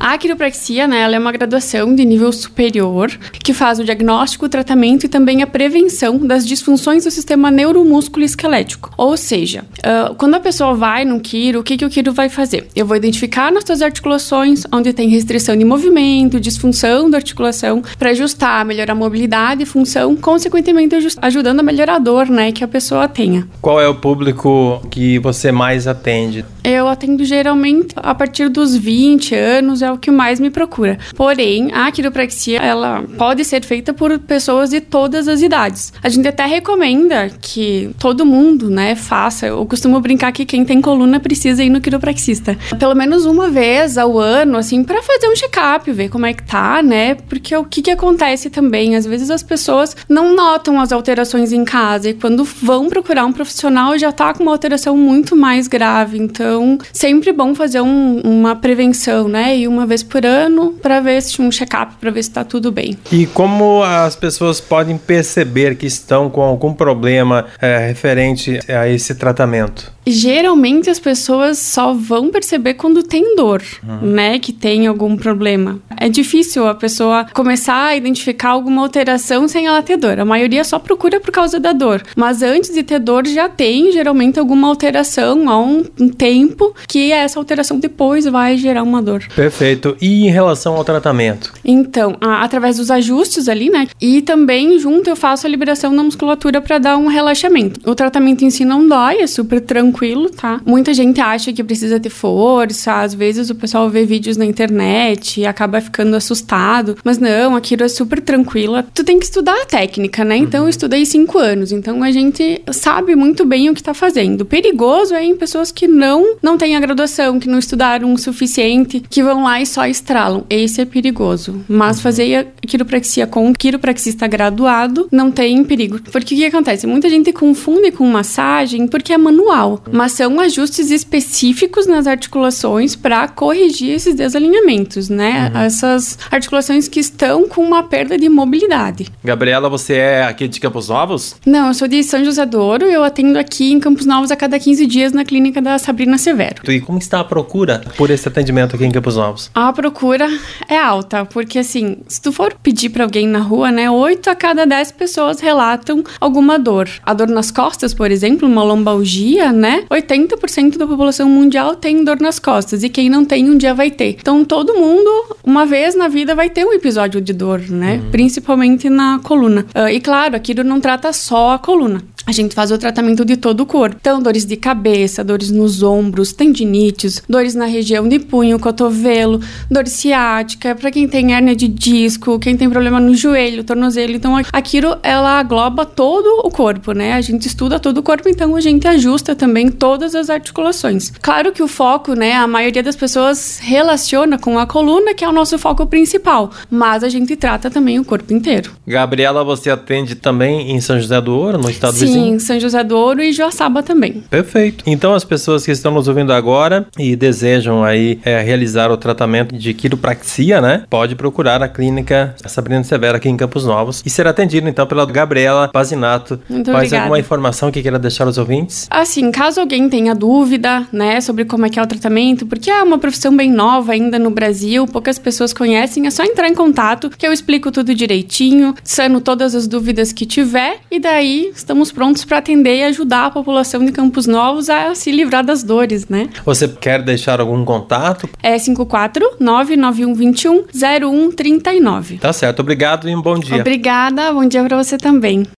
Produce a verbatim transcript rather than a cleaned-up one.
A quiropraxia, né, ela é uma graduação de nível superior que faz o diagnóstico, o tratamento e também a prevenção das disfunções do sistema neuromúsculo esquelético. Ou seja, uh, quando a pessoa vai no quiro, o que, que o quiro vai fazer? Eu vou identificar nas suas articulações onde tem restrição de movimento, disfunção da articulação, para ajustar, melhorar a mobilidade e função, consequentemente ajudando a melhorar a dor, né, que a pessoa tenha. Qual é o público que você mais atende? Eu atendo geralmente a partir dos vinte anos, é o que mais me procura. Porém, a quiropraxia, ela pode ser feita por pessoas de todas as idades. A gente até recomenda que todo mundo, né, faça. Eu costumo brincar que quem tem coluna precisa ir no quiropraxista. Pelo menos uma vez ao ano, assim, para fazer um check-up, ver como é que tá, né? Porque o que que acontece também? Às vezes as pessoas não notam as alterações em casa e quando vão procurar um profissional já tá com uma alteração muito mais grave. Então, sempre bom fazer um, uma prevenção, né? E uma vez por ano para ver se um check-up, para ver se tá tudo bem. E como as pessoas podem perceber que estão com algum problema é, referente a esse tratamento? Geralmente as pessoas só vão perceber quando tem dor, uhum. né? Que tem algum problema. É difícil a pessoa começar a identificar alguma alteração sem ela ter dor. A maioria só procura por causa da dor. Mas antes de ter dor já tem geralmente alguma alteração há um, um tempo que essa alteração depois vai gerar uma dor. Perfeito. E em relação ao tratamento? Então, a, através dos ajustes ali, né? E também junto eu faço a liberação da musculatura para dar um relaxamento. O tratamento em si não dói, é super tranquilo. Tranquilo, tá? Muita gente acha que precisa ter força, às vezes o pessoal vê vídeos na internet e acaba ficando assustado, mas não, a quiro é super tranquila. Tu tem que estudar a técnica, né? Então eu estudei cinco anos, então a gente sabe muito bem o que tá fazendo. O perigoso é em pessoas que não, não têm a graduação, que não estudaram o suficiente, que vão lá e só estralam. Esse é perigoso. Mas fazer a quiropraxia com um quiropraxista graduado não tem perigo. Porque o que acontece? Muita gente confunde com massagem porque é manual. Mas são ajustes específicos nas articulações para corrigir esses desalinhamentos, né? Uhum. Essas articulações que estão com uma perda de mobilidade. Gabriela, você é aqui de Campos Novos? Não, eu sou de São José do Ouro e eu atendo aqui em Campos Novos a cada quinze dias na clínica da Sabrina Severo. E como está a procura por esse atendimento aqui em Campos Novos? A procura é alta, porque assim, se tu for pedir para alguém na rua, né, oito a cada dez pessoas relatam alguma dor. A dor nas costas, por exemplo, uma lombalgia, né? oitenta por cento da população mundial tem dor nas costas e quem não tem um dia vai ter. Então todo mundo, uma vez na vida, vai ter um episódio de dor, né? Uhum. Principalmente na coluna. Uh, e claro, aquilo não trata só a coluna. A gente faz o tratamento de todo o corpo. Então, dores de cabeça, dores nos ombros, tendinites, dores na região de punho, cotovelo, dor ciática, para quem tem hérnia de disco, quem tem problema no joelho, tornozelo. Então, a quiro, ela agloba todo o corpo, né? A gente estuda todo o corpo, então a gente ajusta também todas as articulações. Claro que o foco, né? A maioria das pessoas relaciona com a coluna, que é o nosso foco principal, mas a gente trata também o corpo inteiro. Gabriela, você atende também em São José do Ouro, no estado vizinho? Sim, São José do Ouro e Joaçaba também. Perfeito. Então as pessoas que estão nos ouvindo agora e desejam aí é, realizar o tratamento de quiropraxia, né? Pode procurar a clínica Sabrina Severo aqui em Campos Novos e ser atendido então pela Gabriela Pazinato. Muito Mais obrigada. Alguma informação que queira deixar aos ouvintes? Assim, caso alguém tenha dúvida, né, sobre como é que é o tratamento, porque é uma profissão bem nova ainda no Brasil, poucas pessoas conhecem, é só entrar em contato que eu explico tudo direitinho, sano todas as dúvidas que tiver e daí estamos prontos para atender e ajudar a população de Campos Novos a se livrar das dores, né? Você quer deixar algum contato? É cinco quatro nove nove um dois um zero um três nove. Tá certo, obrigado e um bom dia. Obrigada, bom dia para você também.